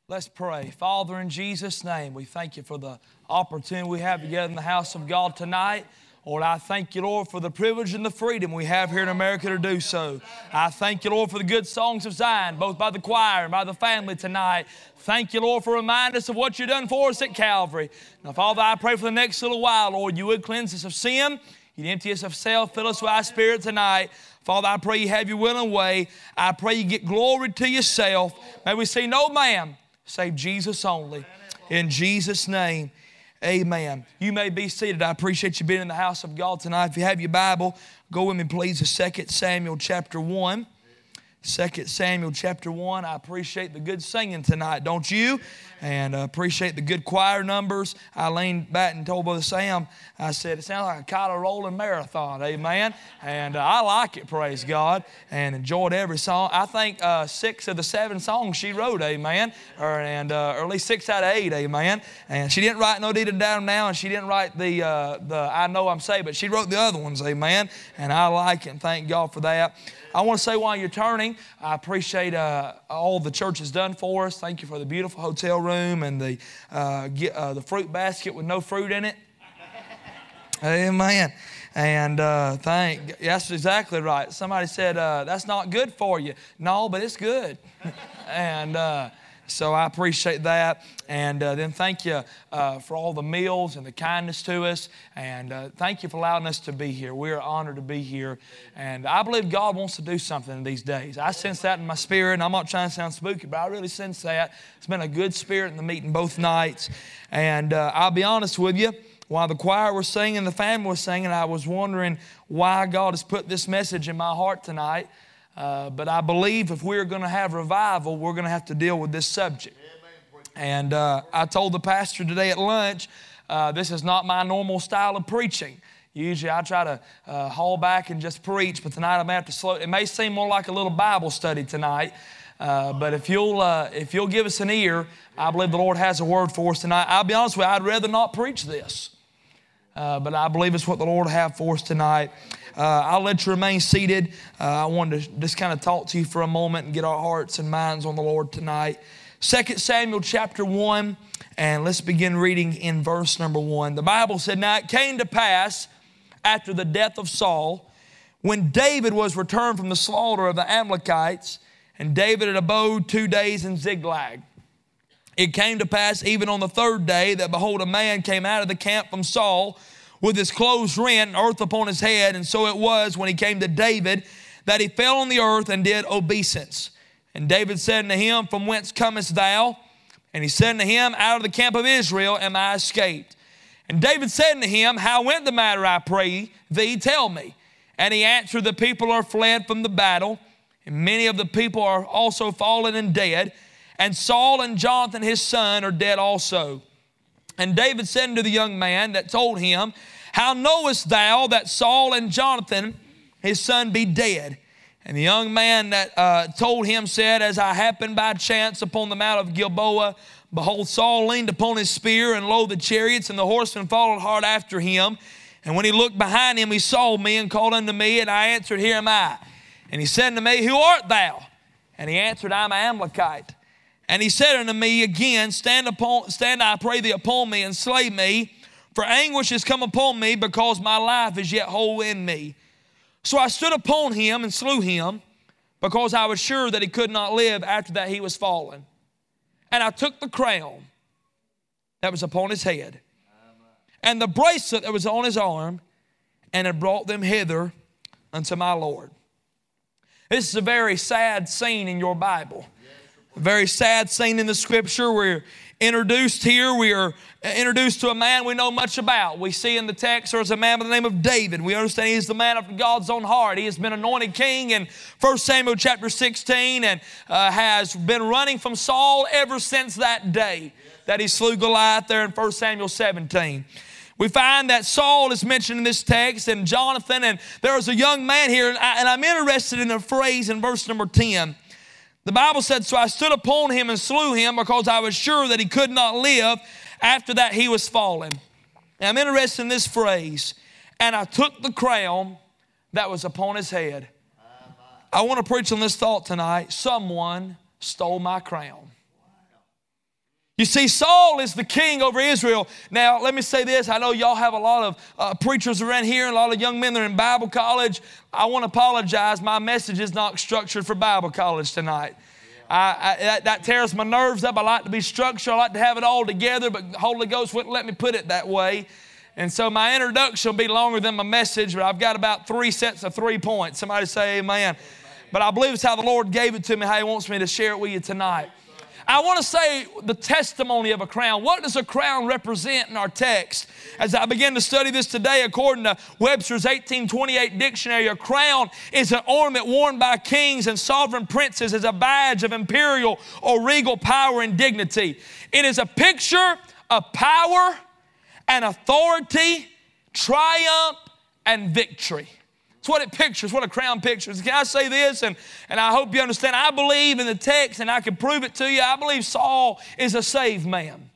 Let's pray. Father, in Jesus' name, we thank you for the opportunity we have together in the house of God tonight. Lord, I thank you, Lord, for the privilege and the freedom we have here in America to do so. I thank you, Lord, for the good songs of Zion, both by the choir and by the family tonight. Thank you, Lord, for reminding us of what you've done for us at Calvary. Now, Father, I pray for the next little while, Lord, you would cleanse us of sin. You'd empty us of self, fill us with thy Spirit tonight. Father, I pray you have your will and way. I pray you get glory to yourself. May we see no man save Jesus only. In Jesus' name, amen. You may be seated. I appreciate you being in the house of God tonight. If you have your Bible, go with me, please, to 2 Samuel chapter 1. 2 Samuel chapter 1. I appreciate the good singing tonight, don't you? And appreciate the good choir numbers. I leaned back and told Brother Sam, I said, it sounds like a kind of rolling marathon, amen? And I like it, praise God, and enjoyed every song. I think 6 of the 7 songs she wrote, amen? Or at least 6 out of 8, amen? And she didn't write No Need to Down Now, and she didn't write the I Know I'm Saved, but she wrote the other ones, amen? And I like it, and thank God for that. I want to say while you're turning, I appreciate all the church has done for us. Thank you for the beautiful hotel room and the fruit basket with no fruit in it. Amen. And that's exactly right. Somebody said, that's not good for you. No, but it's good. And so I appreciate that. And then thank you for all the meals and the kindness to us. And thank you for allowing us to be here. We are honored to be here. And I believe God wants to do something in these days. I sense that in my spirit. And I'm not trying to sound spooky, but I really sense that. It's been a good spirit in the meeting both nights. And I'll be honest with you. While the choir was singing, the family was singing, I was wondering why God has put this message in my heart tonight. But I believe if we're going to have revival, we're going to have to deal with this subject. And I told the pastor today at lunch, this is not my normal style of preaching. Usually I try to haul back and just preach, but tonight I'm going to have to slow. It may seem more like a little Bible study tonight, but if you'll give us an ear, I believe the Lord has a word for us tonight. I'll be honest with you, I'd rather not preach this. But I believe it's what the Lord will have for us tonight. I'll let you remain seated. I wanted to just kind of talk to you for a moment and get our hearts and minds on the Lord tonight. 2 Samuel chapter 1, and let's begin reading in verse number 1. The Bible said, Now it came to pass after the death of Saul, when David was returned from the slaughter of the Amalekites, and David had abode 2 days in Ziklag. It came to pass even on the 3rd day that, behold, a man came out of the camp from Saul with his clothes rent and earth upon his head. And so it was when he came to David that he fell on the earth and did obeisance. And David said unto him, From whence comest thou? And he said unto him, Out of the camp of Israel am I escaped. And David said unto him, How went the matter, I pray thee, tell me. And he answered, The people are fled from the battle, and many of the people are also fallen and dead. And Saul and Jonathan his son are dead also. And David said unto the young man that told him, How knowest thou that Saul and Jonathan his son be dead? And the young man that told him said, As I happened by chance upon the mount of Gilboa, behold, Saul leaned upon his spear, and lo, the chariots and the horsemen followed hard after him. And when he looked behind him, he saw me and called unto me, and I answered, Here am I. And he said unto me, Who art thou? And he answered, I am an Amalekite. And he said unto me again, Stand, I pray thee, upon me, and slay me, for anguish is come upon me, because my life is yet whole in me. So I stood upon him and slew him, because I was sure that he could not live after that he was fallen. And I took the crown that was upon his head, and the bracelet that was on his arm, and had brought them hither unto my Lord. This is a very sad scene in your Bible. A very sad scene in the Scripture. We're introduced here. We are introduced to a man we know much about. We see in the text there's a man by the name of David. We understand he's the man of God's own heart. He has been anointed king in 1 Samuel chapter 16 and has been running from Saul ever since that day that he slew Goliath there in 1 Samuel 17. We find that Saul is mentioned in this text and Jonathan, and there is a young man here, and I'm interested in the phrase in verse number 10. The Bible said, So I stood upon him and slew him, because I was sure that he could not live after that he was fallen. And I'm interested in this phrase, and I took the crown that was upon his head. I want to preach on this thought tonight. Someone stole my crown. You see, Saul is the king over Israel. Now, let me say this. I know y'all have a lot of preachers around here, and a lot of young men that are in Bible college. I want to apologize. My message is not structured for Bible college tonight. That tears my nerves up. I like to be structured. I like to have it all together, but the Holy Ghost wouldn't let me put it that way. And so my introduction will be longer than my message, but I've got about 3 sets of 3 points. Somebody say amen. But I believe it's how the Lord gave it to me, how He wants me to share it with you tonight. I want to say the testimony of a crown. What does a crown represent in our text? As I begin to study this today, according to Webster's 1828 dictionary, a crown is an ornament worn by kings and sovereign princes as a badge of imperial or regal power and dignity. It is a picture of power and authority, triumph and victory. It's what it pictures, what a crown pictures. Can I say this? And I hope you understand. I believe in the text, and I can prove it to you. I believe Saul is a saved man.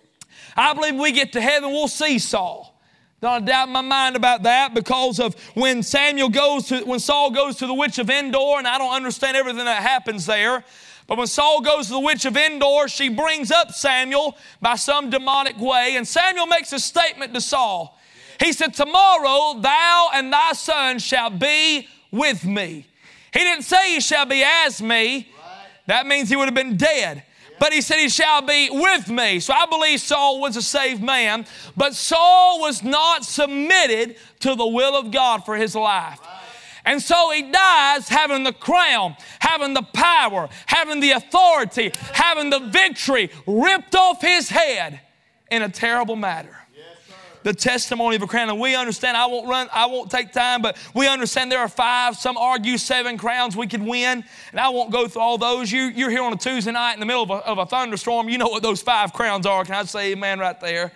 I believe when we get to heaven, we'll see Saul. Don't doubt in my mind about that, because of when Saul goes to the witch of Endor, and I don't understand everything that happens there. But when Saul goes to the witch of Endor, she brings up Samuel by some demonic way, and Samuel makes a statement to Saul. He said, tomorrow thou and thy son shall be with me. He didn't say he shall be as me. That means he would have been dead. But he said he shall be with me. So I believe Saul was a saved man. But Saul was not submitted to the will of God for his life. And so he dies having the crown, having the power, having the authority, having the victory ripped off his head in a terrible matter. The testimony of a crown. And we understand, I won't take time, but we understand there are 5, some argue 7 crowns we could win. And I won't go through all those. You're here on a Tuesday night in the middle of a thunderstorm. You know what those 5 crowns are. Can I say amen right there?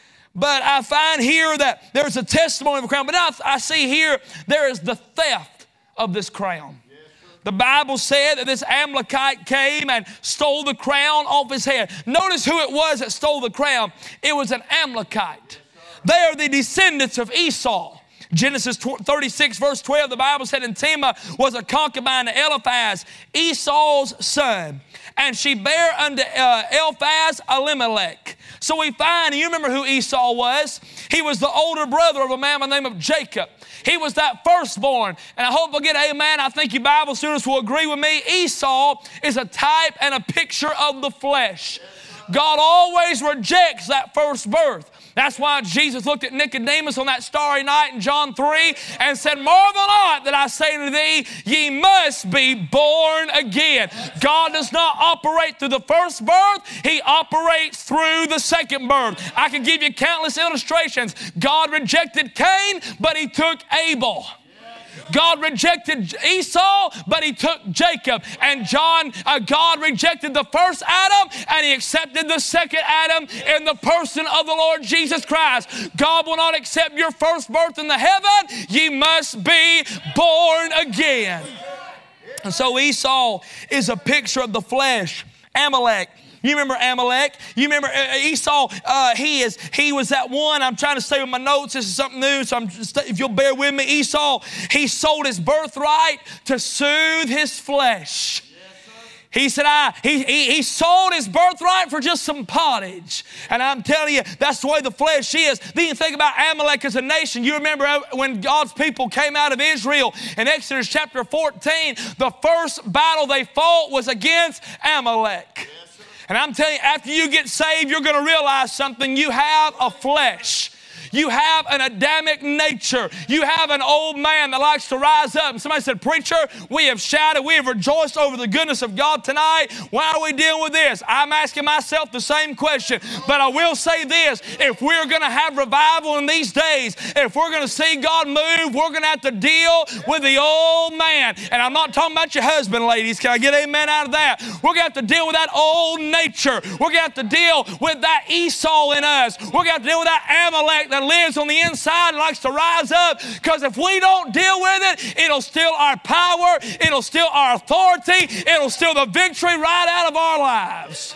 But I find here that there's a testimony of a crown. But now I see here there is the theft of this crown. The Bible said that this Amalekite came and stole the crown off his head. Notice who it was that stole the crown. It was an Amalekite. They are the descendants of Esau. Genesis 36 verse 12, the Bible said, and Timnah was a concubine to Eliphaz, Esau's son. And she bare unto Eliphaz Elimelech. So we find, and you remember who Esau was. He was the older brother of a man by the name of Jacob. He was that firstborn. And I hope I get amen. I think you Bible students will agree with me. Esau is a type and a picture of the flesh. God always rejects that first birth. That's why Jesus looked at Nicodemus on that starry night in John 3 and said, marvel not that I say to thee, ye must be born again. God does not operate through the first birth. He operates through the second birth. I can give you countless illustrations. God rejected Cain, but He took Abel. God rejected Esau, but He took Jacob. And God rejected the first Adam, and He accepted the second Adam in the person of the Lord Jesus Christ. God will not accept your first birth in the heaven. Ye must be born again. And so Esau is a picture of the flesh. Amalek. You remember Amalek? You remember Esau? He was that one. I'm trying to stay with my notes. This is something new, so if you'll bear with me. Esau, he sold his birthright to soothe his flesh. He said, he sold his birthright for just some pottage. And I'm telling you, that's the way the flesh is. Then you think about Amalek as a nation. You remember when God's people came out of Israel in Exodus chapter 14, the first battle they fought was against Amalek. And I'm telling you, after you get saved, you're going to realize something. You have a flesh. You have an Adamic nature. You have an old man that likes to rise up. And somebody said, preacher, we have shouted, we have rejoiced over the goodness of God tonight. Why are we dealing with this? I'm asking myself the same question. But I will say this, if we're going to have revival in these days, if we're going to see God move, we're going to have to deal with the old man. And I'm not talking about your husband, ladies. Can I get amen out of that? We're going to have to deal with that old nature. We're going to have to deal with that Esau in us. We're going to have to deal with that Amalek that lives on the inside and likes to rise up, because if we don't deal with it, it'll steal our power, it'll steal our authority, it'll steal the victory right out of our lives.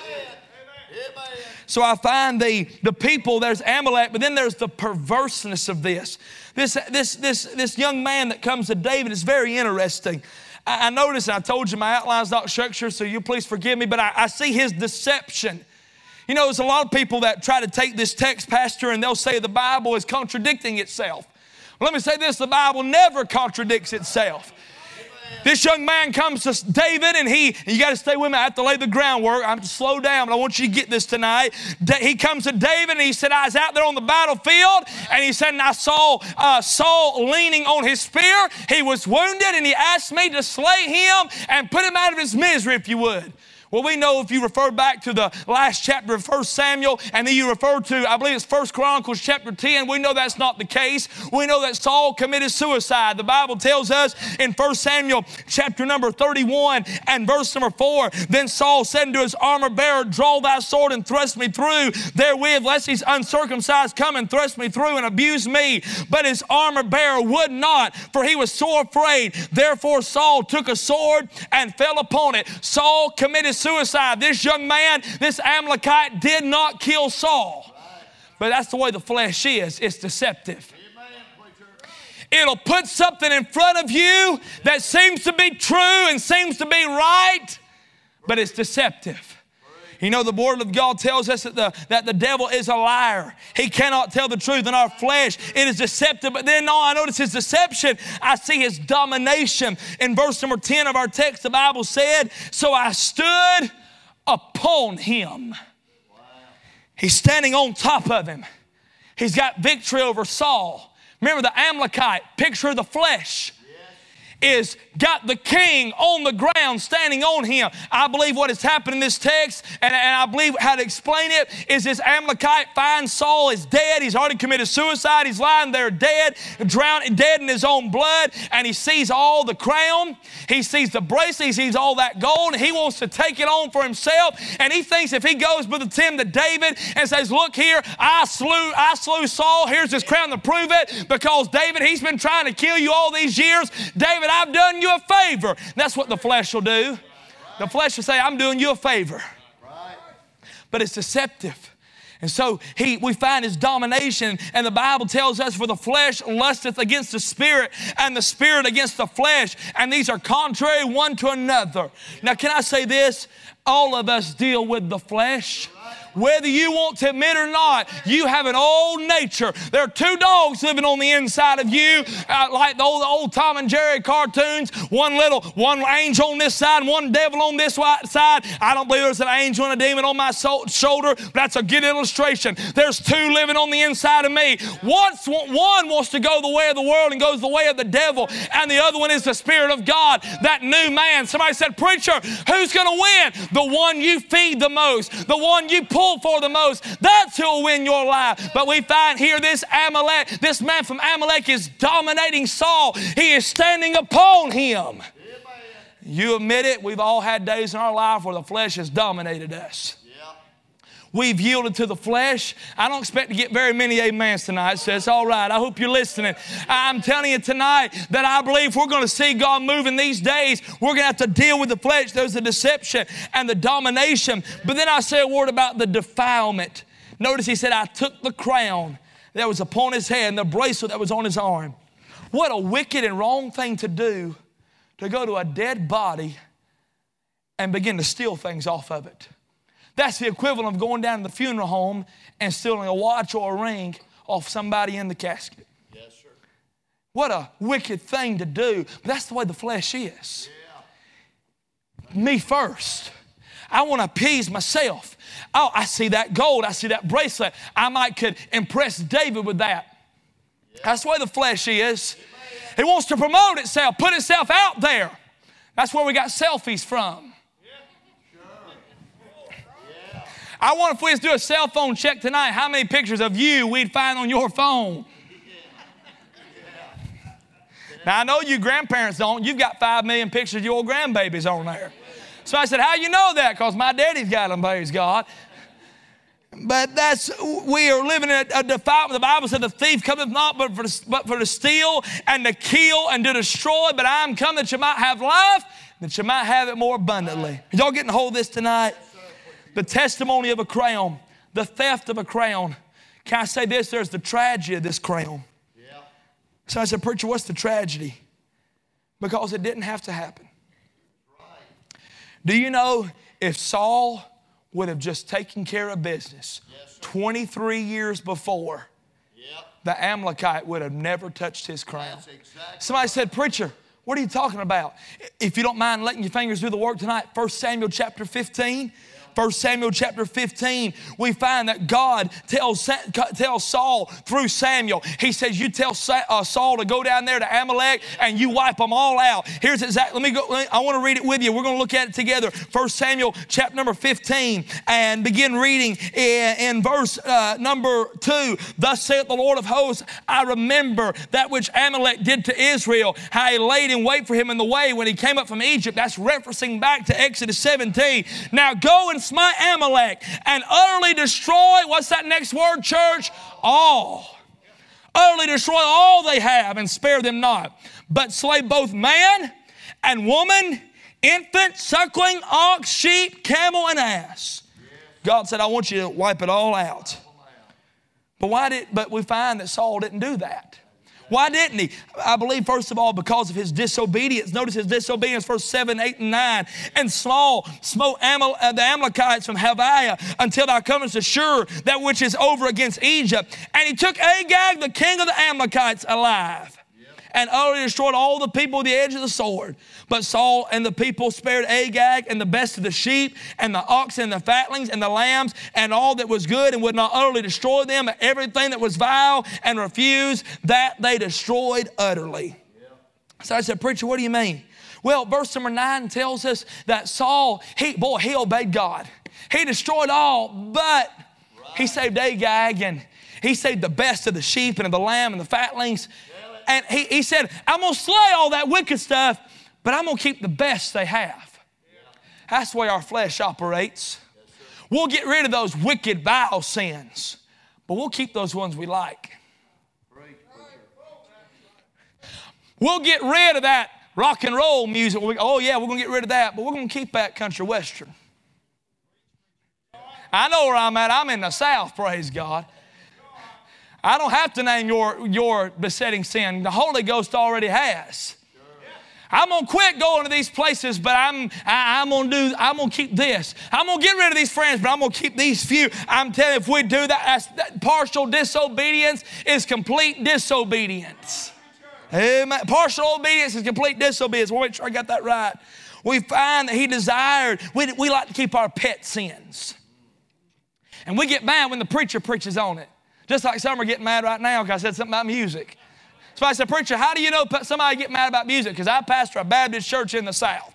So I find the people, there's Amalek, but then there's the perverseness of this. This young man that comes to David is very interesting. I noticed, and I told you my outline's not structured, so you please forgive me, but I see his deception. You know, there's a lot of people that try to take this text, Pastor, and they'll say the Bible is contradicting itself. Well, let me say this, the Bible never contradicts itself. This young man comes to David, and you got to stay with me. I have to lay the groundwork. I have to slow down, but I want you to get this tonight. He comes to David, and he said, I was out there on the battlefield, and he said, and I saw Saul leaning on his spear. He was wounded, and he asked me to slay him and put him out of his misery, if you would. Well, we know if you refer back to the last chapter of 1 Samuel, and then you refer to, I believe it's 1 Chronicles chapter 10, we know that's not the case. We know that Saul committed suicide. The Bible tells us in 1 Samuel chapter number 31 and verse number 4, then Saul said unto his armor bearer, draw thy sword and thrust me through therewith, lest these uncircumcised come and thrust me through and abuse me. But his armor bearer would not, for he was sore afraid. Therefore Saul took a sword and fell upon it. Saul committed suicide. This young man, this Amalekite, did not kill Saul. But that's the way the flesh is. It's deceptive. It'll put something in front of you that seems to be true and seems to be right, but it's deceptive. You know, the Word of God tells us that the devil is a liar. He cannot tell the truth. In our flesh, it is deceptive. But then I notice his deception. I see his domination. In verse number 10 of our text, the Bible said, so I stood upon him. Wow. He's standing on top of him. He's got victory over Saul. Remember, the Amalekite, picture of the flesh, is got the king on the ground standing on him. I believe what has happened in this text, and I believe how to explain it, is this Amalekite finds Saul is dead. He's already committed suicide. He's lying there dead, drowned, dead in his own blood, and he sees all the crown. He sees the bracelet. He sees all that gold. He wants to take it on for himself, and he thinks if he goes with Tim to David and says, look here, I slew Saul. Here's his crown to prove it, because David, he's been trying to kill you all these years. David, I've done you a favor. That's what the flesh will do. The flesh will say, I'm doing you a favor. But it's deceptive. And so we find his domination, and the Bible tells us, for the flesh lusteth against the spirit, and the spirit against the flesh, and these are contrary one to another. Now, can I say this? All of us deal with the flesh. Whether you want to admit or not, you have an old nature. There are two dogs living on the inside of you, like the old Tom and Jerry cartoons. One angel on this side, one devil on this side. I don't believe there's an angel and a demon on my shoulder, but that's a good illustration. There's two living on the inside of me. One wants to go the way of the world and goes the way of the devil, and the other one is the Spirit of God, that new man. Somebody said, preacher, who's going to win? The one you feed the most, the one you pull for the most. That's who will win your life. But we find here this man from Amalek is dominating Saul. He is standing upon him. You admit it, we've all had days in our life where the flesh has dominated us. We've yielded to the flesh. I don't expect to get very many amens tonight, so it's all right. I hope you're listening. I'm telling you tonight that I believe we're going to see God move in these days. We're going to have to deal with the flesh. There's the deception and the domination. But then I say a word about the defilement. Notice he said, I took the crown that was upon his head and the bracelet that was on his arm. What a wicked and wrong thing to do, to go to a dead body and begin to steal things off of it. That's the equivalent of going down to the funeral home and stealing a watch or a ring off somebody in the casket. Yes, sir. What a wicked thing to do. But that's the way the flesh is. Yeah. Me first. I want to appease myself. Oh, I see that gold. I see that bracelet. I could impress David with that. Yeah. That's the way the flesh is. It wants to promote itself, put itself out there. That's where we got selfies from. I wonder if we just do a cell phone check tonight, how many pictures of you we'd find on your phone. Now, I know you grandparents don't. You've got 5 million pictures of your grandbabies on there. So I said, how you know that? Because my daddy's got them, praise God. But we are living in a defilement. The Bible said the thief cometh not but for to steal and to kill and to destroy. But I am come that you might have life, that you might have it more abundantly. Are y'all getting a hold of this tonight? The testimony of a crown, the theft of a crown. Can I say this? There's the tragedy of this crown. Yeah. So I said, preacher, what's the tragedy? Because it didn't have to happen. Right. Do you know if Saul would have just taken care of business, 23 years before, the Amalekite would have never touched his crown. Somebody said, preacher, what are you talking about? If you don't mind letting your fingers do the work tonight, 1 Samuel chapter 15. 1 Samuel chapter 15, we find that God tells Saul through Samuel. He says, you tell Saul to go down there to Amalek and you wipe them all out. Here's exactly, I want to read it with you. We're going to look at it together. 1 Samuel chapter number 15 and begin reading in verse number 2. Thus saith the Lord of hosts, I remember that which Amalek did to Israel, how he laid in wait for him in the way when he came up from Egypt. That's referencing back to Exodus 17. Now go and smite Amalek and utterly destroy, what's that next word, church? All. Utterly destroy all they have and spare them not. But slay both man and woman, infant, suckling, ox, sheep, camel, and ass. God said, I want you to wipe it all out. But we find that Saul didn't do that. Why didn't he? I believe, first of all, because of his disobedience. Notice his disobedience, verse 7, 8, and 9. And Saul smote the Amalekites from Haviah until thou comest to Shur, that which is over against Egypt. And he took Agag, the king of the Amalekites, alive, and utterly destroyed all the people with the edge of the sword. But Saul and the people spared Agag and the best of the sheep and the oxen and the fatlings and the lambs and all that was good, and would not utterly destroy them, but everything that was vile and refused, that they destroyed utterly. So I said, preacher, what do you mean? Well, verse number 9 tells us that Saul, he obeyed God. He destroyed all, but he saved Agag, and he saved the best of the sheep and of the lamb and the fatlings. And he said, I'm going to slay all that wicked stuff, but I'm going to keep the best they have. That's the way our flesh operates. We'll get rid of those wicked, vile sins, but we'll keep those ones we like. We'll get rid of that rock and roll music. Oh, yeah, we're going to get rid of that, but we're going to keep that country western. I know where I'm at. I'm in the South, praise God. I don't have to name your besetting sin. The Holy Ghost already has. I'm going to quit going to these places, but I'm going to keep this. I'm going to get rid of these friends, but I'm going to keep these few. I'm telling you, if we do that partial disobedience is complete disobedience. Amen. Partial obedience is complete disobedience. I want to make sure I got that right. We find that he desired, we like to keep our pet sins. And we get mad when the preacher preaches on it. Just like some are getting mad right now because I said something about music. So I said, preacher, how do you know somebody get mad about music? Because I pastor a Baptist church in the South.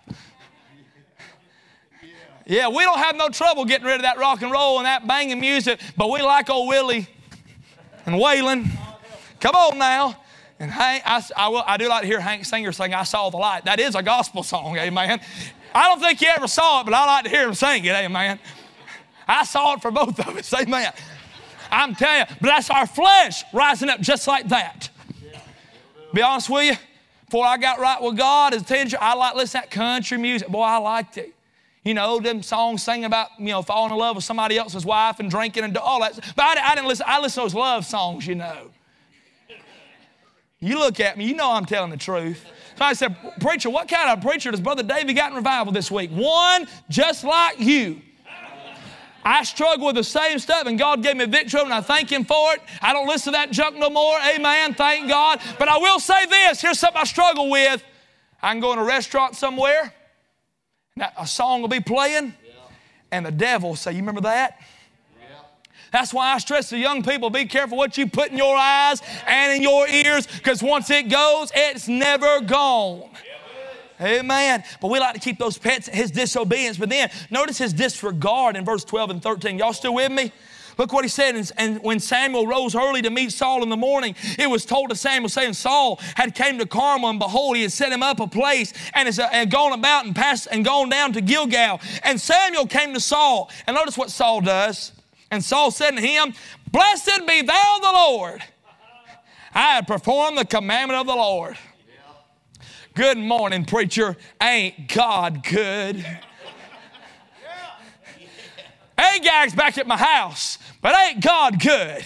Yeah, we don't have no trouble getting rid of that rock and roll and that banging music, but we like old Willie and Waylon. Come on now. And Hank, I do like to hear Hank Singer sing, I Saw the Light. That is a gospel song, amen. I don't think you ever saw it, but I like to hear him sing it, amen. I saw it for both of us, amen. I'm telling you, but that's our flesh rising up just like that. Be honest with you, before I got right with God as a teenager, I liked listening to that country music. Boy, I liked it. You know, them songs singing about, falling in love with somebody else's wife and drinking and all that. But I didn't listen. I listened to those love songs, You look at me, you know I'm telling the truth. So I said, preacher, what kind of preacher does Brother Davey got in revival this week? One just like you. I struggle with the same stuff, and God gave me victory, and I thank Him for it. I don't listen to that junk no more. Amen. Thank God. But I will say this. Here's something I struggle with. I can go in a restaurant somewhere, and a song will be playing, and the devil will say, you remember that? That's why I stress to young people, be careful what you put in your eyes and in your ears, because once it goes, it's never gone. Amen. But we like to keep those pets, his disobedience. But then notice his disregard in verse 12 and 13. Y'all still with me? Look what he said. And when Samuel rose early to meet Saul in the morning, it was told to Samuel, saying, Saul had came to Carmel, and behold, he had set him up a place, and had gone about and passed and gone down to Gilgal. And Samuel came to Saul. And notice what Saul does. And Saul said to him, Blessed be thou the Lord. I have performed the commandment of the Lord. Good morning, preacher. Ain't God good? Agag's back at my house, but ain't God good?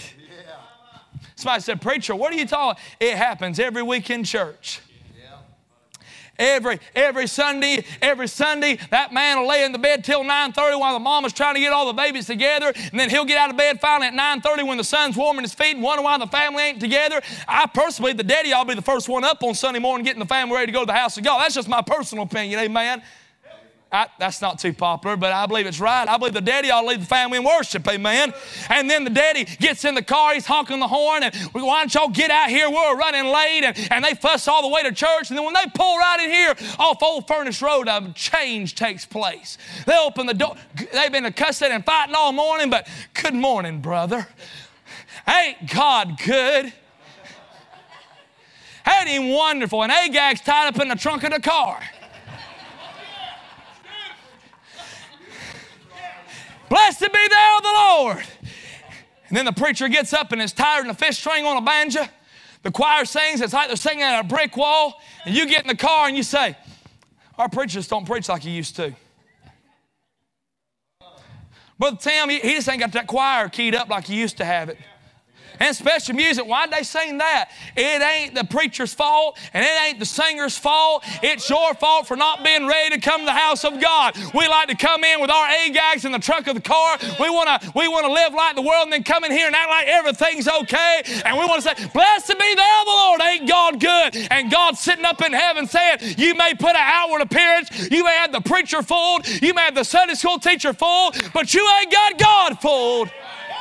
Somebody said, preacher, what are you talking? It happens every week in church. Every Sunday, that man will lay in the bed till 9:30 while the mama's trying to get all the babies together, and then he'll get out of bed finally at 9:30 when the sun's warming his feet and wonder why the family ain't together. I personally, the daddy, I'll be the first one up on Sunday morning getting the family ready to go to the house of God. That's just my personal opinion, amen. That's not too popular, but I believe it's right. I believe the daddy ought to lead the family in worship, amen. And then the daddy gets in the car, he's honking the horn, and why don't y'all get out here, we're running late, and they fuss all the way to church, and then when they pull right in here off Old Furnace Road, a change takes place. They open the door, they've been cussing and fighting all morning, but good morning, brother. Ain't God good? Ain't he wonderful? And Agag's tied up in the trunk of the car. Blessed be thou the Lord. And then the preacher gets up and is tired in a fifth string on a banjo. The choir sings. It's like they're singing at a brick wall. And you get in the car and you say, our preachers don't preach like he used to. Brother Tim, he just ain't got that choir keyed up like he used to have it. And special music, why'd they sing that? It ain't the preacher's fault, and it ain't the singer's fault. It's your fault for not being ready to come to the house of God. We like to come in with our Agags in the trunk of the car. We want to live like the world and then come in here and act like everything's okay. And we want to say, blessed be thou the Lord, ain't God good? And God's sitting up in heaven saying, you may put an outward appearance, you may have the preacher fooled, you may have the Sunday school teacher fooled, but you ain't got God fooled.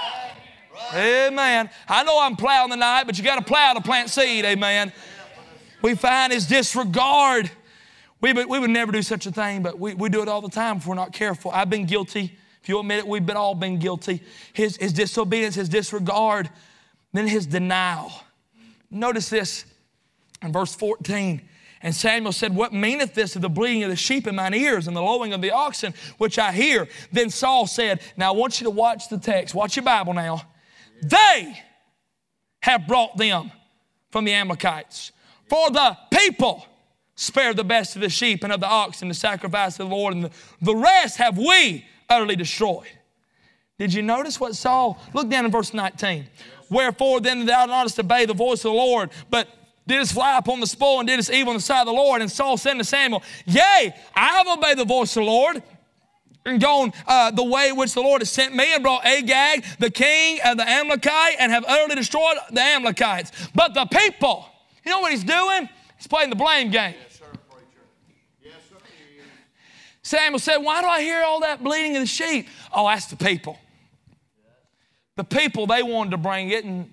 Amen. I know I'm plowing tonight, but you got to plow to plant seed. Amen. We find his disregard. We would never do such a thing, but we do it all the time if we're not careful. I've been guilty. If you admit it, we've all been guilty. His disobedience, his disregard, then his denial. Notice this in verse 14. And Samuel said, what meaneth this of the bleating of the sheep in mine ears and the lowing of the oxen, which I hear? Then Saul said, now I want you to watch the text. Watch your Bible now. They have brought them from the Amalekites. For the people spared the best of the sheep and of the oxen to sacrifice of the Lord, and the rest have we utterly destroyed. Did you notice what Saul, look down in verse 19. Wherefore then thou didst obey the voice of the Lord, but didst fly upon the spoil and didst evil in the sight of the Lord. And Saul said to Samuel, yea, I have obeyed the voice of the Lord, and gone the way which the Lord has sent me, and brought Agag, the king of the Amalekite, and have utterly destroyed the Amalekites. But the people, you know what he's doing? He's playing the blame game. Yes, sir, preacher. Yes, sir, he is. Samuel said, why do I hear all that bleating of the sheep? Oh, that's the people. The people, they wanted to bring it. And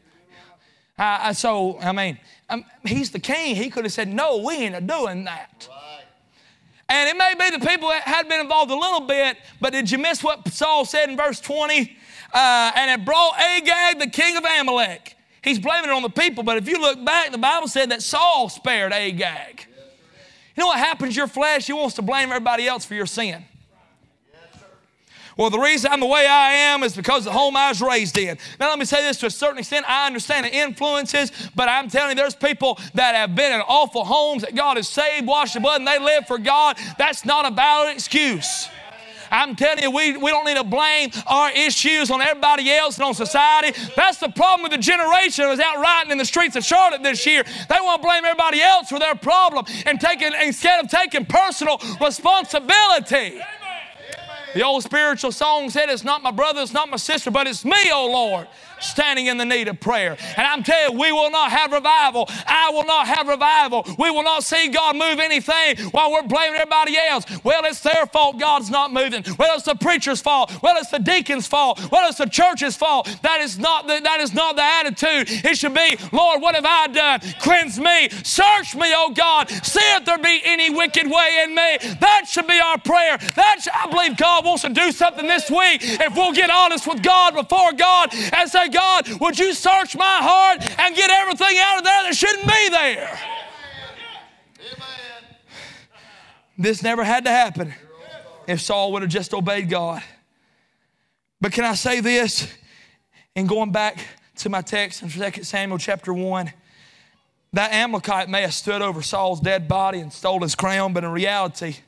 he's the king. He could have said, no, we ain't doing that. Right. And it may be the people that had been involved a little bit, but did you miss what Saul said in verse 20? And it brought Agag, the king of Amalek. He's blaming it on the people, but if you look back, the Bible said that Saul spared Agag. You know what happens to your flesh? He wants to blame everybody else for your sin. Well, the reason I'm the way I am is because of the home I was raised in. Now, let me say this to a certain extent. I understand the influences, but I'm telling you, there's people that have been in awful homes that God has saved, washed the blood, and they live for God. That's not a valid excuse. I'm telling you, we don't need to blame our issues on everybody else and on society. That's the problem with the generation that was out riding in the streets of Charlotte this year. They want to blame everybody else for their problem and instead of taking personal responsibility. The old spiritual song said, it's not my brother, it's not my sister, but it's me, oh Lord, standing in the need of prayer. And I'm telling you, we will not have revival. I will not have revival. We will not see God move anything while we're blaming everybody else. Well, it's their fault God's not moving. Well, it's the preacher's fault. Well, it's the deacon's fault. Well, it's the church's fault. That is not the attitude. It should be, Lord, what have I done? Cleanse me. Search me, oh God. See if there be any wicked way in me. That should be our prayer. I believe God wants to do something this week if we'll get honest with God before God and say, God, would you search my heart and get everything out of there that shouldn't be there? Amen. This never had to happen if Saul would have just obeyed God. But can I say this? And going back to my text in 2 Samuel chapter 1, that Amalekite may have stood over Saul's dead body and stole his crown, but in reality,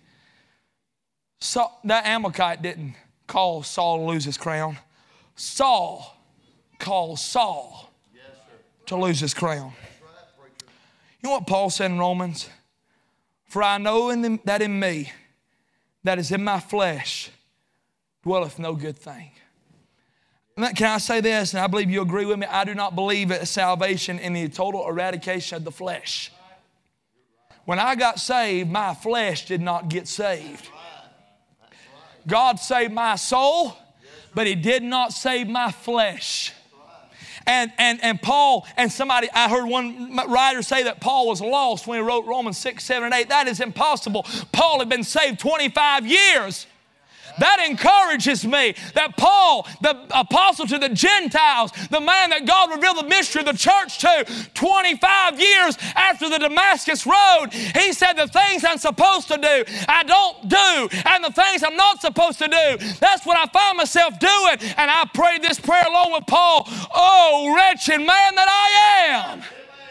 that Amalekite didn't cause Saul to lose his crown. Saul caused Saul to lose his crown. You know what Paul said in Romans? For I know that in me, that is in my flesh, dwelleth no good thing. Can I say this, and I believe you agree with me? I do not believe in salvation in the total eradication of the flesh. When I got saved, my flesh did not get saved. God saved my soul, but He did not save my flesh. And Paul, and somebody, I heard one writer say that Paul was lost when he wrote Romans 6, 7, and 8. That is impossible. Paul had been saved 25 years. That encourages me that Paul, the apostle to the Gentiles, the man that God revealed the mystery of the church to 25 years after the Damascus Road, he said the things I'm supposed to do, I don't do, and the things I'm not supposed to do, that's what I find myself doing. And I prayed this prayer along with Paul, oh, wretched man that I am.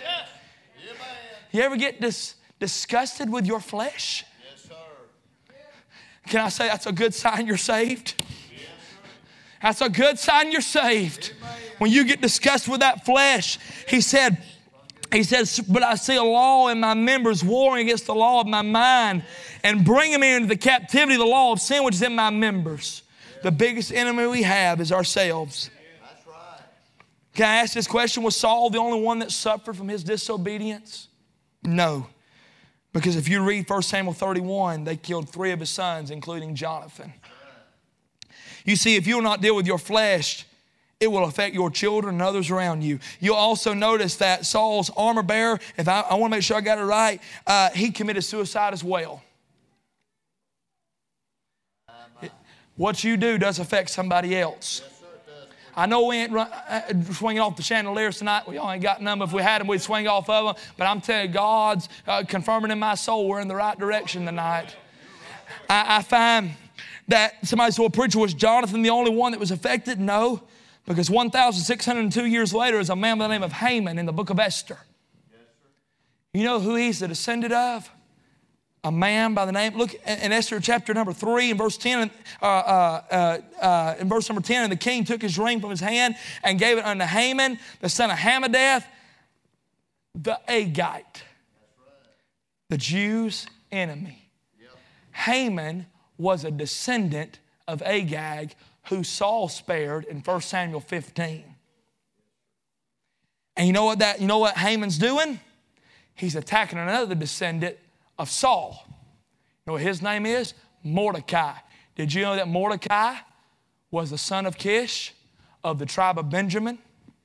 You ever get disgusted with your flesh? Can I say that's a good sign you're saved? That's a good sign you're saved. When you get disgusted with that flesh, he says, but I see a law in my members warring against the law of my mind and bringing me into the captivity of the law of sin which is in my members. The biggest enemy we have is ourselves. That's right. Can I ask this question? Was Saul the only one that suffered from his disobedience? No. Because if you read 1 Samuel 31, they killed 3 of his sons, including Jonathan. You see, if you will not deal with your flesh, it will affect your children and others around you. You'll also notice that Saul's armor bearer, if I want to make sure I got it right, he committed suicide as well. What you do does affect somebody else. I know we ain't swinging off the chandeliers tonight. We ain't got none. If we had them, we'd swing off of them. But I'm telling you, God's confirming in my soul we're in the right direction tonight. I find that somebody said, well, preacher, was Jonathan the only one that was affected? No, because 1,602 years later is a man by the name of Haman in the book of Esther. You know who he's the descendant of? A man by the name, look in Esther chapter number 3 and verse 10, in verse number 10, and the king took his ring from his hand and gave it unto Haman, the son of Hammedatha, the Agagite, the Jews' enemy. Haman was a descendant of Agag who Saul spared in 1 Samuel 15. And you know what Haman's doing? He's attacking another descendant of Saul. You know what his name is? Mordecai. Did you know that Mordecai was the son of Kish of the tribe of Benjamin?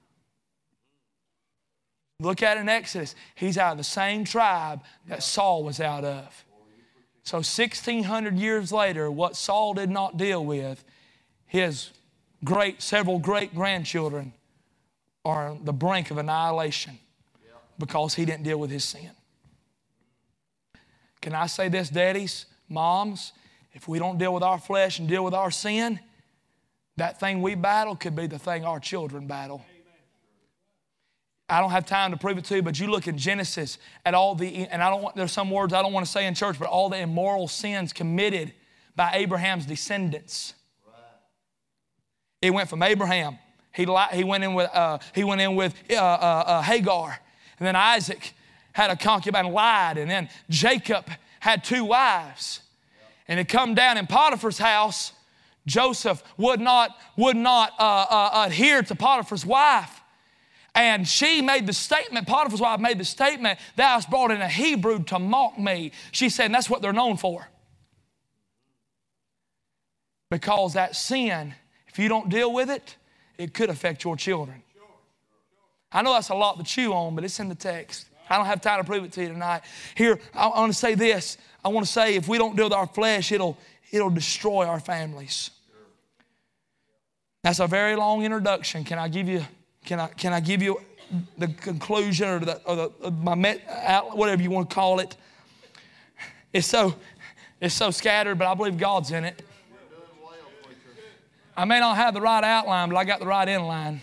Look at it in Exodus. He's out of the same tribe that Saul was out of. So 1,600 years later, what Saul did not deal with, his several great-grandchildren are on the brink of annihilation because he didn't deal with his sin. Can I say this, daddies, moms? If we don't deal with our flesh and deal with our sin, that thing we battle could be the thing our children battle. I don't have time to prove it to you, but you look in Genesis at all there's some words I don't want to say in church, but all the immoral sins committed by Abraham's descendants. It went from Abraham. He went in with Hagar, and then Isaac had a concubine, lied, and then Jacob had 2 wives. And it come down in Potiphar's house, Joseph would not adhere to Potiphar's wife. And she made the statement, Potiphar's wife made the statement, thou hast brought in a Hebrew to mock me. She said, and that's what they're known for. Because that sin, if you don't deal with it, it could affect your children. I know that's a lot to chew on, but it's in the text. I don't have time to prove it to you tonight. Here, I want to say this. I want to say if we don't deal with our flesh, it'll destroy our families. That's a very long introduction. Can I give you the conclusion or whatever you want to call it? It's so scattered, but I believe God's in it. I may not have the right outline, but I got the right inline.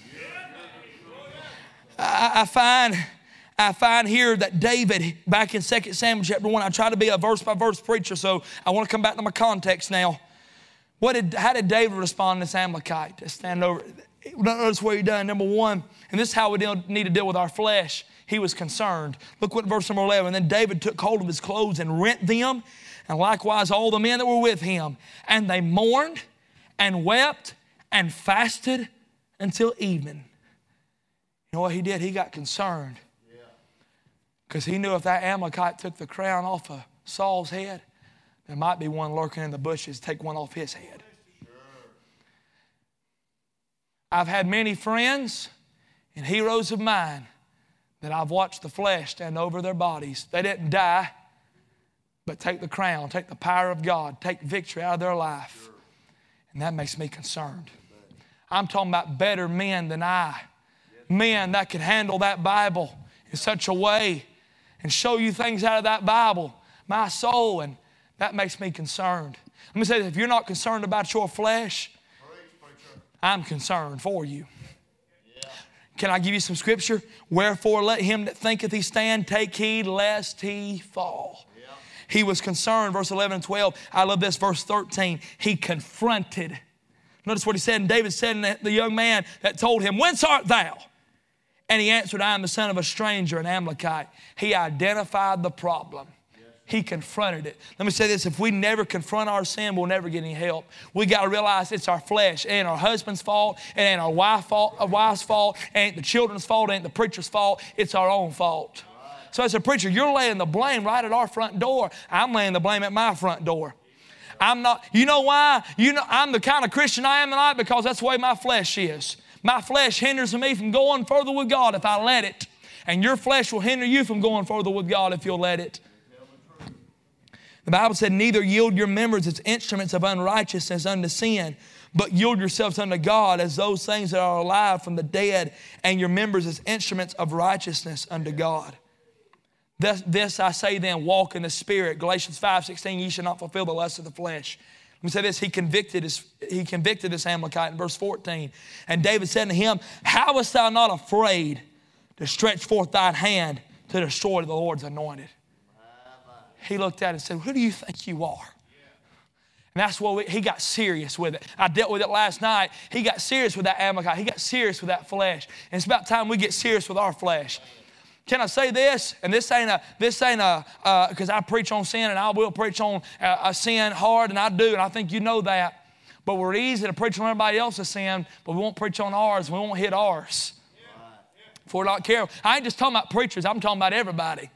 I find here that David, back in 2 Samuel chapter 1, I try to be a verse-by-verse preacher, so I want to come back to my context now. How did David respond to this Amalekite? To stand over. Notice what he done. Number one, and this is how we need to deal with our flesh. He was concerned. Look what verse number 11. Then David took hold of his clothes and rent them, and likewise all the men that were with him. And they mourned and wept and fasted until evening. You know what he did? He got concerned. Because he knew if that Amalekite took the crown off of Saul's head, there might be one lurking in the bushes, take one off his head. I've had many friends and heroes of mine that I've watched the flesh stand over their bodies. They didn't die, but take the crown, take the power of God, take victory out of their life. And that makes me concerned. I'm talking about better men than I. Men that can handle that Bible in such a way and show you things out of that Bible, my soul, and that makes me concerned. Let me say this, if you're not concerned about your flesh, I'm concerned for you. Can I give you some scripture? Wherefore let him that thinketh he stand take heed lest he fall. He was concerned, verse 11 and 12. I love this, verse 13. He confronted. Notice what he said. And David said to the young man that told him, whence art thou? And he answered, I am the son of a stranger, an Amalekite. He identified the problem. He confronted it. Let me say this, if we never confront our sin, we'll never get any help. We got to realize it's our flesh. It ain't our husband's fault. It ain't our wife's fault. It ain't the children's fault. It ain't the preacher's fault. It's our own fault. So as a preacher, you're laying the blame right at our front door. I'm laying the blame at my front door. I'm not, you know why? I'm the kind of Christian I am tonight because that's the way my flesh is. My flesh hinders me from going further with God if I let it. And your flesh will hinder you from going further with God if you'll let it. The Bible said, neither yield your members as instruments of unrighteousness unto sin, but yield yourselves unto God as those things that are alive from the dead, and your members as instruments of righteousness unto God. This I say then, walk in the Spirit. Galatians 5:16, ye shall not fulfill the lust of the flesh. Let me say this, he convicted this Amalekite in verse 14. And David said to him, how wast thou not afraid to stretch forth thine hand to destroy the Lord's anointed? He looked at it and said, who do you think you are? And that's what he got serious with it. I dealt with it last night. He got serious with that Amalekite. He got serious with that flesh. And it's about time we get serious with our flesh. Can I say this? And this ain't because I preach on sin and I will preach on a sin hard, and I do, and I think you know that. But we're easy to preach on everybody else's sin, but we won't preach on ours. We won't hit ours. If we're not careful. I ain't just talking about preachers. I'm talking about everybody.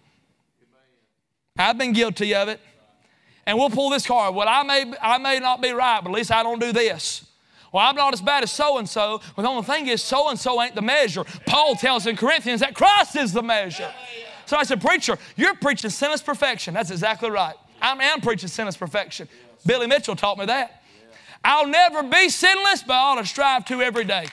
I've been guilty of it. And we'll pull this card. Well, I may not be right, but at least I don't do this. Well, I'm not as bad as so-and-so. Well, the only thing is so-and-so ain't the measure. Paul tells in Corinthians that Christ is the measure. So I said, preacher, you're preaching sinless perfection. That's exactly right. I am preaching sinless perfection. Billy Mitchell taught me that. I'll never be sinless, but I ought to strive to every day.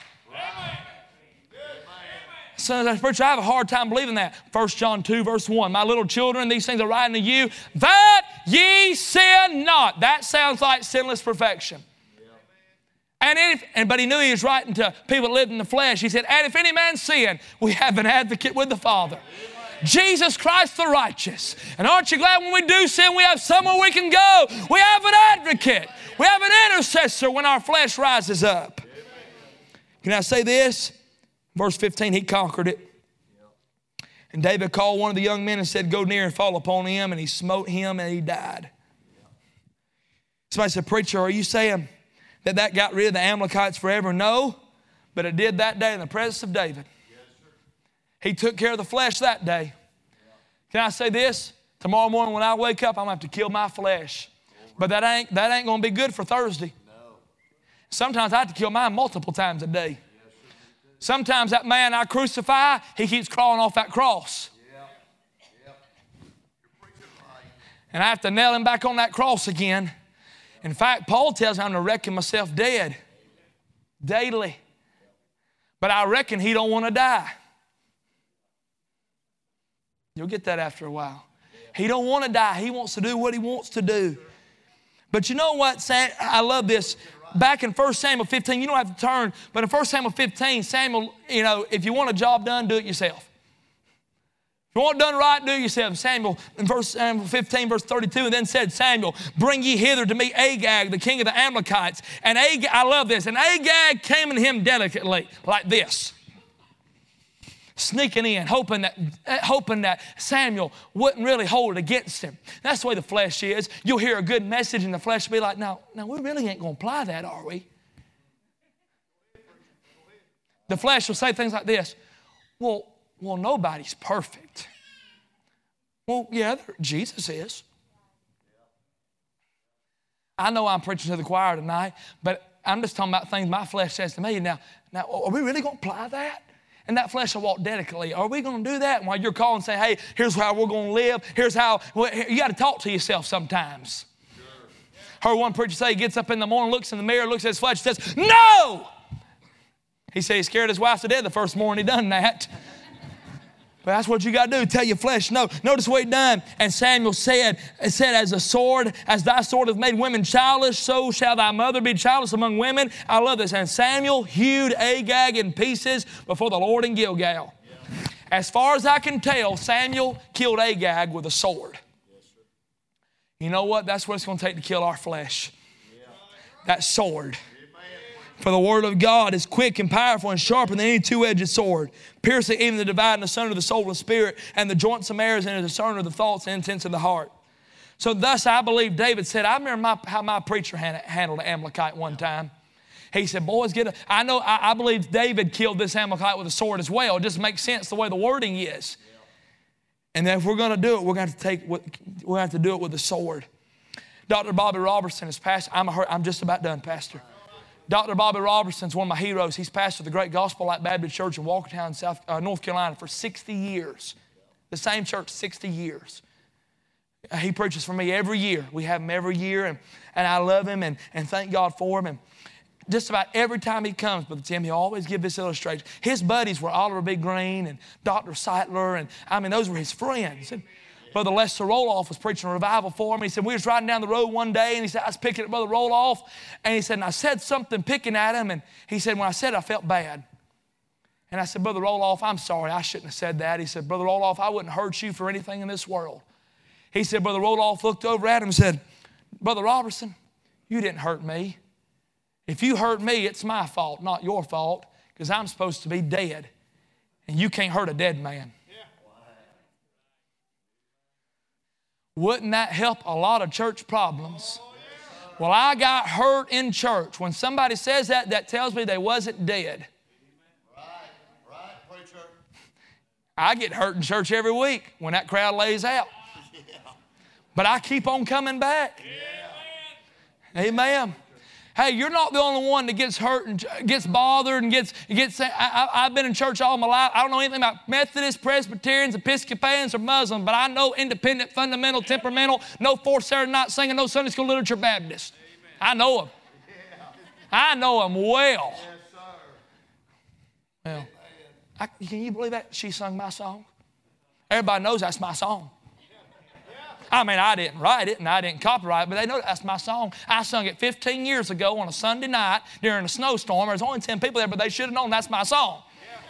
So as a preacher, I have a hard time believing that. 1 John 2, verse 1. My little children, these things are writing to you, that ye sin not. That sounds like sinless perfection. But he knew he was writing to people that lived in the flesh. He said, and if any man sin, we have an advocate with the Father. Jesus Christ the righteous. And aren't you glad when we do sin, we have somewhere we can go? We have an advocate. We have an intercessor when our flesh rises up. Can I say this? Verse 15, he conquered it. And David called one of the young men and said, go near and fall upon him. And he smote him and he died. Somebody said, preacher, are you saying that got rid of the Amalekites forever? No, but it did that day in the presence of David. He took care of the flesh that day. Can I say this? Tomorrow morning when I wake up, I'm going to have to kill my flesh. But that ain't going to be good for Thursday. Sometimes I have to kill mine multiple times a day. Sometimes that man I crucify, he keeps crawling off that cross. And I have to nail him back on that cross again. In fact, Paul tells me I'm to reckon myself dead daily. But I reckon he don't want to die. You'll get that after a while. He don't want to die. He wants to do what he wants to do. But you know what? I love this. Back in 1 Samuel 15, you don't have to turn, but in 1 Samuel 15, Samuel, if you want a job done, do it yourself. If you want it done right, do yourself. Samuel, in verse 15, verse 32, and then said Samuel, bring ye hither to me Agag, the king of the Amalekites. And Agag, I love this, and Agag came unto him delicately, like this, sneaking in, hoping that Samuel wouldn't really hold it against him. That's the way the flesh is. You'll hear a good message and the flesh will be like, now we really ain't going to apply that, are we? The flesh will say things like this, well, nobody's perfect. Well, yeah, Jesus is. I know I'm preaching to the choir tonight, but I'm just talking about things my flesh says to me. Now, are we really going to apply that? And that flesh will walk delicately. Are we going to do that? And while you're calling, say, hey, here's how we're going to live. Here's how. Well, you got to talk to yourself sometimes. Heard one preacher say he gets up in the morning, looks in the mirror, looks at his flesh, and says, no! He said he scared his wife to death the first morning he done that. But that's what you got to do. Tell your flesh no. Notice what he done. And Samuel said, as thy sword hath made women childless, so shall thy mother be childless among women. I love this. And Samuel hewed Agag in pieces before the Lord in Gilgal. Yeah. As far as I can tell, Samuel killed Agag with a sword. Yes, sir. You know what? That's what it's going to take to kill our flesh. Yeah. That sword. For the word of God is quick and powerful and sharper than any two-edged sword, piercing even the dividing asunder of the soul and spirit, and the joints and marrows, and the discerner of the thoughts and intents of the heart. So thus I believe David said, I remember how my preacher handled an Amalekite one time. He said, boys, I believe David killed this Amalekite with a sword as well. It just makes sense the way the wording is. And then if we're going to do it, we're going to have to do it with a sword. Dr. Bobby Robertson is pastor. I'm just about done, Pastor. Dr. Bobby Robertson's one of my heroes. He's pastor of the Great Gospel Light Baptist Church in Walkertown, North Carolina for 60 years. The same church, 60 years. He preaches for me every year. We have him every year, and I love him and thank God for him. And just about every time he comes, Brother Tim, he'll always give this illustration. His buddies were Oliver B. Green and Dr. Seitler, and those were his friends. And Brother Lester Roloff was preaching a revival for him. He said, we was riding down the road one day, and he said, I was picking at Brother Roloff. And he said, and I said something picking at him. And he said, when I said it, I felt bad. And I said, Brother Roloff, I'm sorry. I shouldn't have said that. He said, Brother Roloff, I wouldn't hurt you for anything in this world. He said, Brother Roloff looked over at him and said, Brother Robertson, you didn't hurt me. If you hurt me, it's my fault, not your fault, because I'm supposed to be dead. And you can't hurt a dead man. Wouldn't that help a lot of church problems? Well, I got hurt in church. When somebody says that, that tells me they wasn't dead. Right, preacher. I get hurt in church every week when that crowd lays out. But I keep on coming back. Amen. Hey, you're not the only one that gets hurt and gets bothered and gets. I've been in church all my life. I don't know anything about Methodists, Presbyterians, Episcopalians, or Muslims, but I know independent, fundamental, temperamental, no fourth Saturday night singing, no Sunday school literature Baptist. I know them. I know them well. Well, can you believe that? She sung my song. Everybody knows that's my song. I mean, I didn't write it and I didn't copyright it, but they know that's my song. I sung it 15 years ago on a Sunday night during a snowstorm. There's only 10 people there, but they should have known that's my song.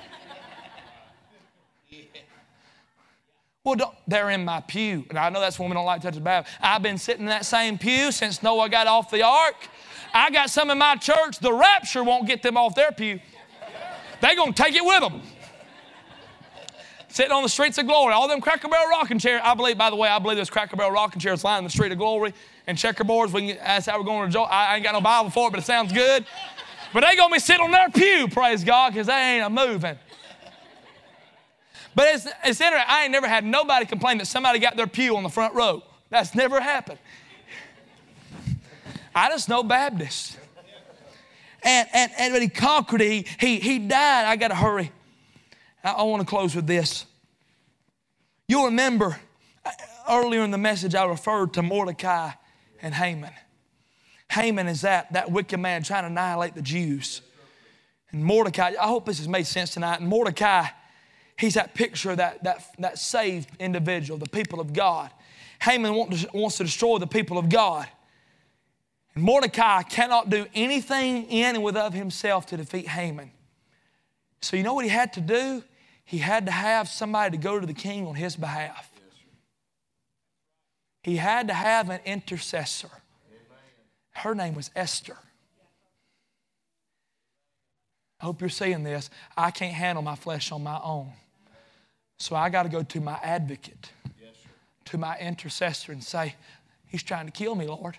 Well, they're in my pew, and I know that's when we don't like to touch the Bible. I've been sitting in that same pew since Noah got off the ark. I got some in my church. The rapture won't get them off their pew. They're going to take it with them. Sitting on the streets of glory. All them Cracker Barrel rocking chairs. I believe there's Cracker Barrel rocking chairs lining the street of glory and checkerboards. That's how we're going to rejoice. I ain't got no Bible for it, but it sounds good. But they going to be sitting on their pew, praise God, because they ain't a-moving. But it's interesting. I ain't never had nobody complain that somebody got their pew on the front row. That's never happened. I just know Baptists. And when he conquered it, he died. I got to hurry. I want to close with this. You'll remember earlier in the message I referred to Mordecai and Haman. Haman is that wicked man trying to annihilate the Jews. And Mordecai, I hope this has made sense tonight. And Mordecai, he's that picture of that saved individual, the people of God. Haman wants to destroy the people of God. And Mordecai cannot do anything in and without himself to defeat Haman. So you know what he had to do? he had to have somebody to go to the king on his behalf. He had to have an intercessor. Her name was Esther. I hope you're seeing this. I can't handle my flesh on my own. So I got to go to my advocate, to my intercessor and say, he's trying to kill me, Lord.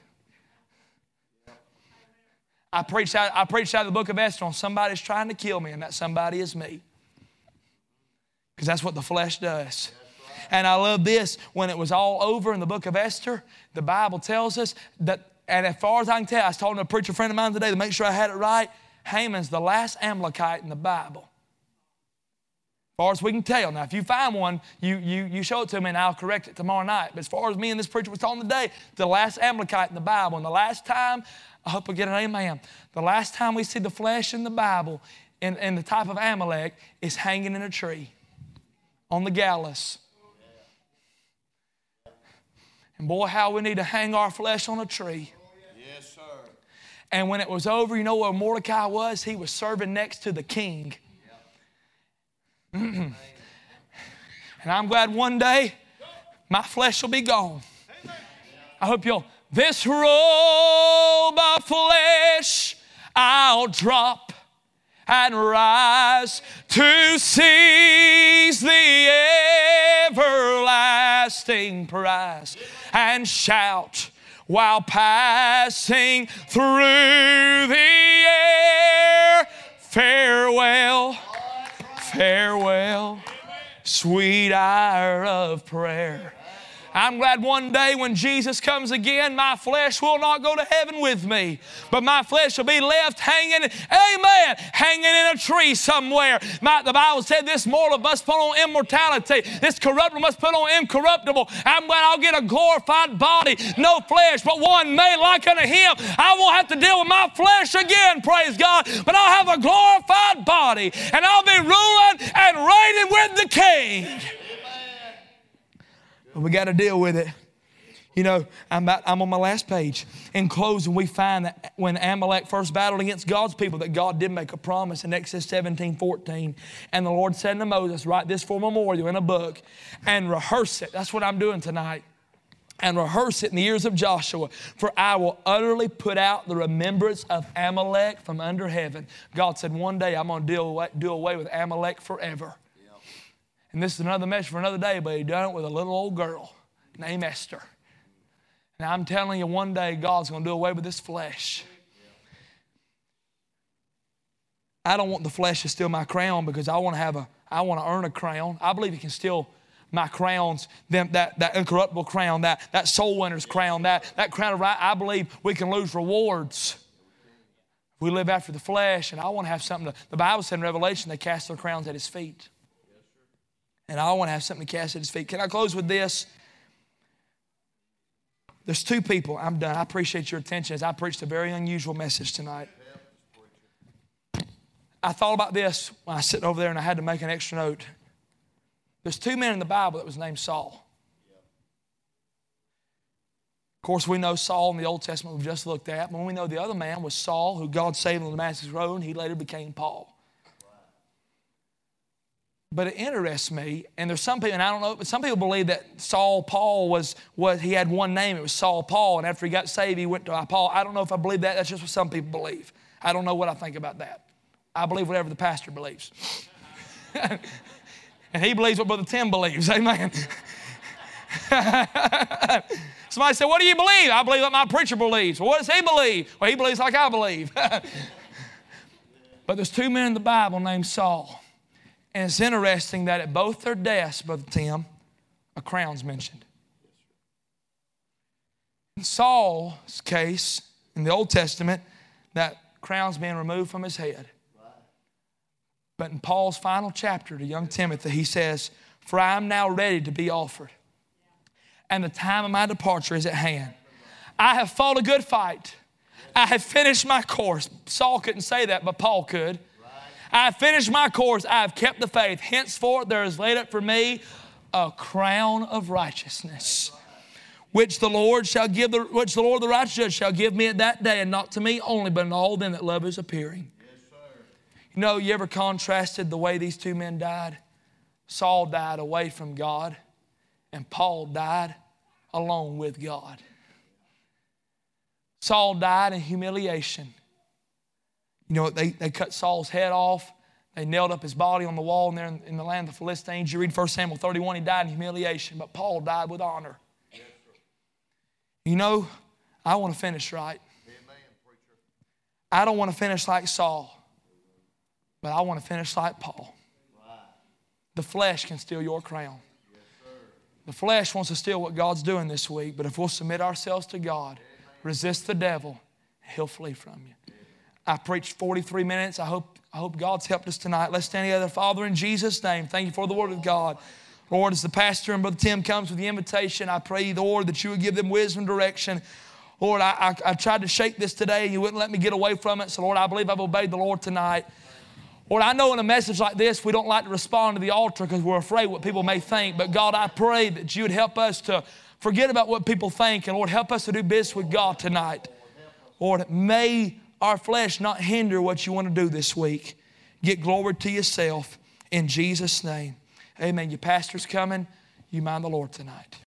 I preached out of the book of Esther on somebody's trying to kill me, and that somebody is me. Because that's what the flesh does. And I love this. When it was all over in the book of Esther, the Bible tells us that, and as far as I can tell, I was talking to a preacher friend of mine today to make sure I had it right, Haman's the last Amalekite in the Bible. As far as we can tell. Now, if you find one, you show it to me and I'll correct it tomorrow night. But as far as me and this preacher was talking today, the last Amalekite in the Bible. And the last time, I hope I get an amen, the last time we see the flesh in the Bible in the type of Amalek is hanging in a tree on the gallows. And boy, how we need to hang our flesh on a tree. Yes, sir. And when it was over, you know where Mordecai was? He was serving next to the king. And I'm glad one day my flesh will be gone. I hope you'll. This robe of flesh I'll drop and rise to seize the everlasting prize and shout while passing through the air, farewell, farewell, sweet hour of prayer. I'm glad one day when Jesus comes again, my flesh will not go to heaven with me, but my flesh will be left hanging, amen, hanging in a tree somewhere. The Bible said this mortal must put on immortality. This corruptible must put on incorruptible. I'm glad I'll get a glorified body, no flesh, but one made like unto Him. I won't have to deal with my flesh again, praise God, but I'll have a glorified body, and I'll be ruling and reigning with the King. But we got to deal with it. You know, I'm on my last page. In closing, we find that when Amalek first battled against God's people, that God did make a promise in Exodus 17:14. And the Lord said to Moses, write this for memorial in a book and rehearse it. That's what I'm doing tonight. And rehearse it in the ears of Joshua. For I will utterly put out the remembrance of Amalek from under heaven. God said, one day I'm going to do away with Amalek forever. And this is another message for another day, but He done it with a little old girl named Esther. And I'm telling you, one day God's going to do away with this flesh. I don't want the flesh to steal my crown because I want to earn a crown. I believe He can steal my crowns, that incorruptible crown, that soul winner's crown, that crown of right. I believe we can lose rewards if we live after the flesh. And I want to have something the Bible said in Revelation, they cast their crowns at His feet. And I want to have something to cast at His feet. Can I close with this? There's two people. I'm done. I appreciate your attention as I preached a very unusual message tonight. I thought about this when I was sitting over there and I had to make an extra note. There's two men in the Bible that was named Saul. Of course, we know Saul in the Old Testament we've just looked at. But we know the other man was Saul, who God saved on the Damascus Road, and he later became Paul. But it interests me, and there's some people, and I don't know, but some people believe that Paul he had one name, it was Saul Paul, and after he got saved, he went to Paul. I don't know if I believe that. That's just what some people believe. I don't know what I think about that. I believe whatever the pastor believes. And he believes what Brother Tim believes. Amen. Somebody said, what do you believe? I believe what my preacher believes. Well, what does he believe? Well, he believes like I believe. But there's two men in the Bible named Saul. And it's interesting that at both their deaths, Brother Tim, a crown's mentioned. In Saul's case, in the Old Testament, that crown's being removed from his head. But in Paul's final chapter to young Timothy, he says, for I am now ready to be offered, and the time of my departure is at hand. I have fought a good fight. I have finished my course. Saul couldn't say that, but Paul could. I have finished my course. I have kept the faith. Henceforth there is laid up for me a crown of righteousness, which the Lord the righteous judge shall give me at that day, and not to me only, but in all them that love His appearing. Yes, sir. You know, you ever contrasted the way these two men died? Saul died away from God, and Paul died alone with God. Saul died in humiliation. You know, they cut Saul's head off. They nailed up his body on the wall there in the land of the Philistines. You read 1 Samuel 31, he died in humiliation, but Paul died with honor. You know, I want to finish right. I don't want to finish like Saul, but I want to finish like Paul. The flesh can steal your crown. The flesh wants to steal what God's doing this week, but if we'll submit ourselves to God, resist the devil, he'll flee from you. I preached 43 minutes. I hope God's helped us tonight. Let's stand together. Father, in Jesus' name, thank you for the word of God. Lord, as the pastor and Brother Tim comes with the invitation, I pray, Lord, that you would give them wisdom and direction. Lord, I tried to shake this today and you wouldn't let me get away from it. So, Lord, I believe I've obeyed the Lord tonight. Lord, I know in a message like this, we don't like to respond to the altar because we're afraid what people may think. But God, I pray that you would help us to forget about what people think. And Lord, help us to do business with God tonight. Lord, may our flesh not hinder what you want to do this week. Get glory to yourself in Jesus' name. Amen. Your pastor's coming. You mind the Lord tonight.